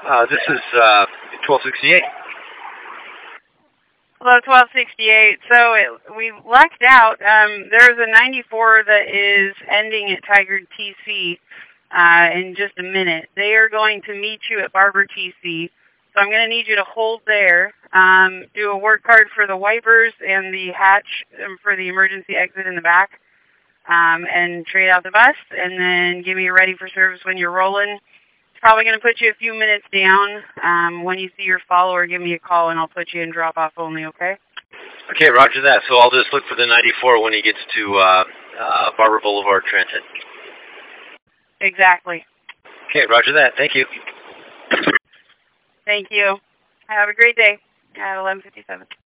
This is 1268. Hello, 1268. So we lucked out. There's a 94 that is ending at Tiger TC in just a minute. They are going to meet you at Barber TC. So I'm going to need you to hold there, do a work card for the wipers and the hatch for the emergency exit in the back, and trade out the bus, and then give me a ready for service when you're rolling. It's probably going to put you a few minutes down. When you see your follower, give me a call, and I'll put you in drop-off only, okay? Okay, roger that. So I'll just look for the 94 when he gets to Barber Boulevard Transit. Exactly. Okay, roger that. Thank you. Thank you. Have a great day at 11:57.